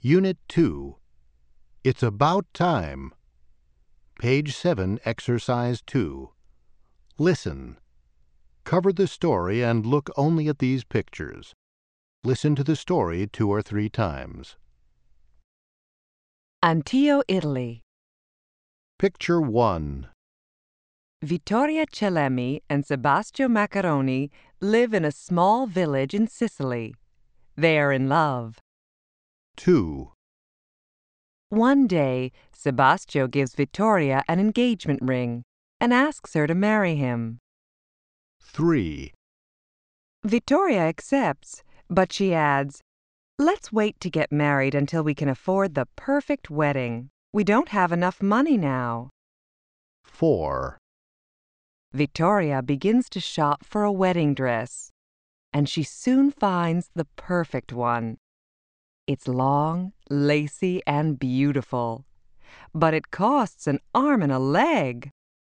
Unit 2. It's About Time. Page 7, Exercise 2. Listen. Cover the story and look only at these pictures. Listen to the story 2 or 3 times. Antio, Italy. Picture 1. Vittoria Celemi and Sebastiano Maccaroni live in a small village in Sicily. They are in love. 2. One day, Sebastiano gives Vittoria an engagement ring and asks her to marry him. 3. Vittoria accepts, but she adds, "Let's wait to get married until we can afford the perfect wedding. We don't have enough money now." 4. Vittoria begins to shop for a wedding dress, and she soon finds the perfect one. It's long, lacy, and beautiful, but it costs an arm and a leg.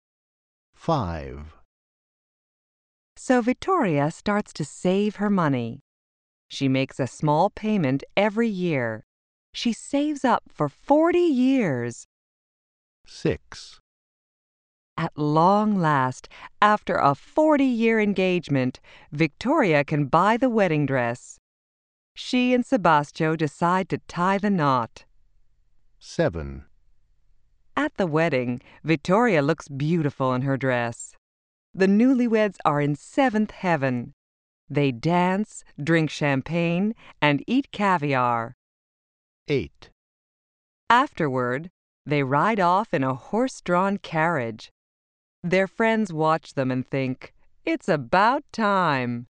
5. So Vittoria starts to save her money. She makes a small payment every year. She saves up for 40 years. 6. At long last, after a 40-year engagement, Victoria can buy the wedding dress. She and Sebastiano decide to tie the knot. 7. At the wedding, Victoria looks beautiful in her dress. The newlyweds are in 7th heaven. They dance, drink champagne, and eat caviar. 8. Afterward, they ride off in a horse-drawn carriage. Their friends watch them and think, "It's about time."